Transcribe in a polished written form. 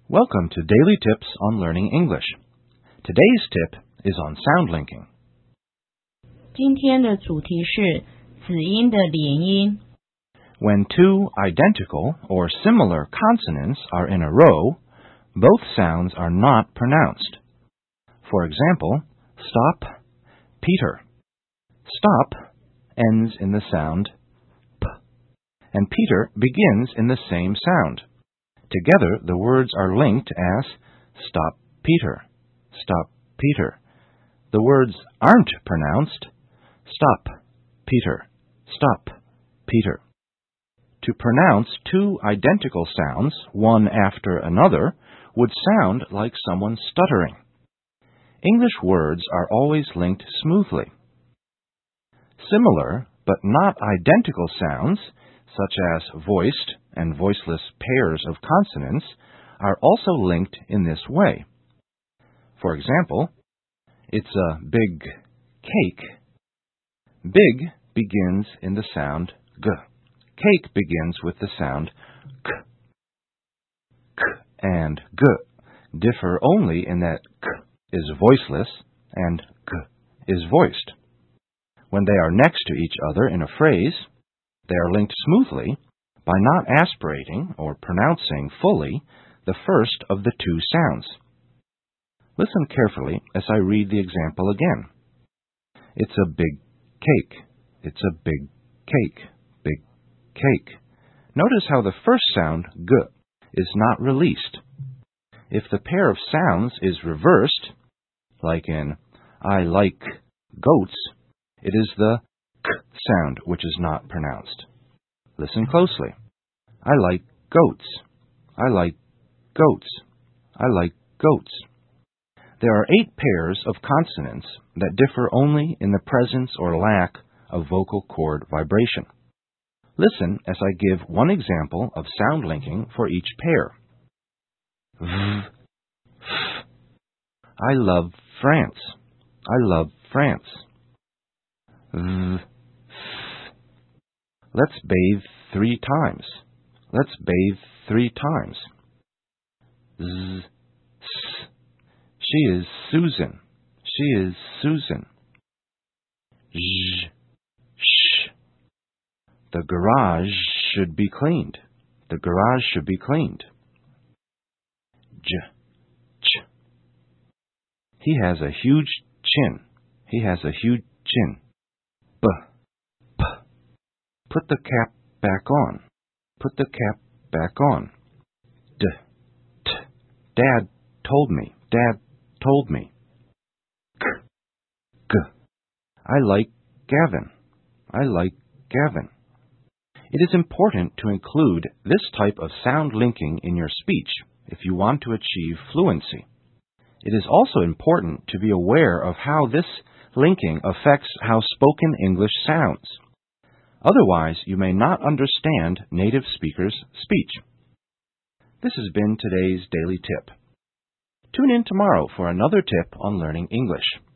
Welcome to Daily Tips on Learning English. Today's tip is on sound linking. 今天的主题是子音的连音。 When two identical or similar consonants are in a row, both sounds are not pronounced. For example, stop, Peter. Stop ends in the sound p, and Peter begins in the same sound. Together, the words are linked as stop Peter, stop Peter. The words aren't pronounced stop Peter, stop Peter. To pronounce two identical sounds, one after another, would sound like someone stuttering. English words are always linked smoothly. Similar, but not identical sounds, such as voiced and voiceless pairs of consonants, are also linked in this way. For example, it's a big cake. Big begins in the sound g. Cake begins with the sound k. K and g differ only in that k is voiceless and g is voiced. When they are next to each other in a phrase, they are linked smoothly by not aspirating or pronouncing fully the first of the two sounds. Listen carefully as I read the example again. It's a big cake. It's a big cake. Big cake. Notice how the first sound, g, is not released. If the pair of sounds is reversed, like in I like goats, it is the k sound which is not pronounced. Listen closely. I like goats. I like goats. I like goats. There are 8 pairs of consonants that differ only in the presence or lack of vocal cord vibration. Listen as I give one example of sound linking for each pair. V, f. I love France. I love France. V, f. Let's bathe 3 times. Let's bathe 3 times. Z, s. She is Susan. She is Susan. Zh, sh. The garage should be cleaned. The garage should be cleaned. J, ch. He has a huge chin. He has a huge chin. B, p. Put the cap back on. Put the cap back on. D, t. Dad told me. Dad told me. K, g. I like Gavin. I like Gavin. It is important to include this type of sound linking in your speech if you want to achieve fluency. It is also important to be aware of how this linking affects how spoken English sounds. Otherwise, you may not understand native speakers' speech. This has been today's Daily Tip. Tune in tomorrow for another tip on learning English.